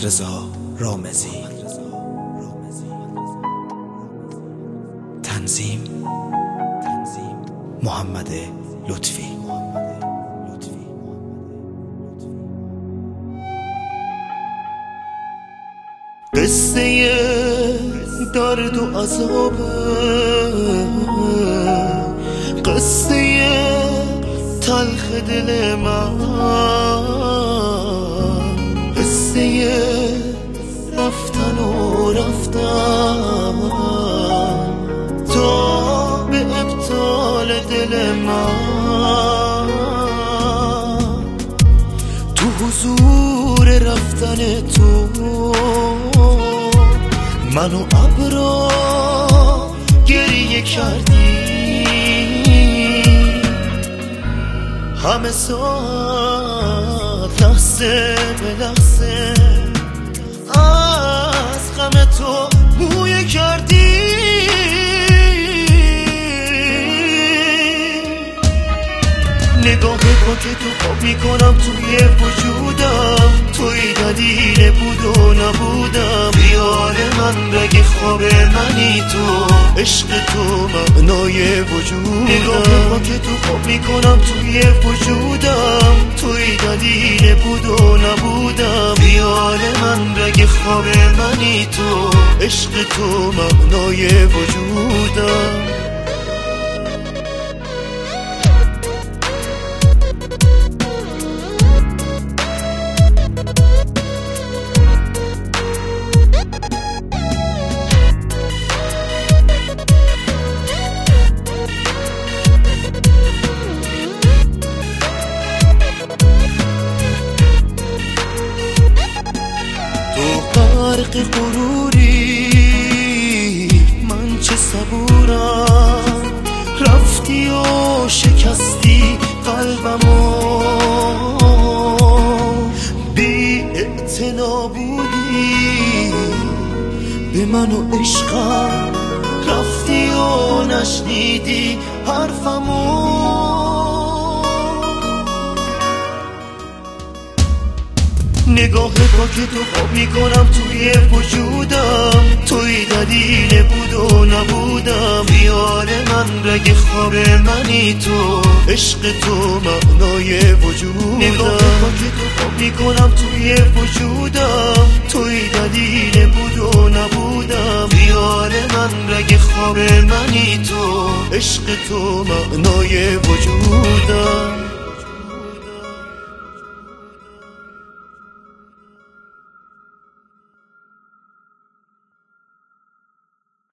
رضا رامزی. تنظیم محمد لطفی. قصه درد و عذاب، قصه تلخ دل من، قصه رفتن و رفتن تا به ابطال دل من. تو حضور رفتن تو منو ابرا گریه کردی، همه ساعت لحظه به لحظه از غم تو بویه کردی. نگاه با که تو خواب میکنم توی وجودم، توی دلیل بود و نبودم. خیال من رگ خواب منی تو، عشق تو معنای وجودم. نگاه با که تو خواب میکنم توی وجودم، توی دلیل بود و نبودم. خیال من رگ خواب منی تو، عشق تو معنای وجودم. غرق غروری من چه صبورم، رفتی و شکستی قلبمو، بی اعتنا بودی به من و عشقم، رفتی و نشنیدی حرفمو. نگاه با که تو خواب میکنم توی وجودم، توی دلیل بود و نبودم. خیال من رگ خواب منی تو، عشق تو معنای وجودم. نگاه با که تو خواب میکنم توی وجودم، توی دلیل بود و نبودم. خیال من رگ خواب منی تو، عشق تو معنای وجودم.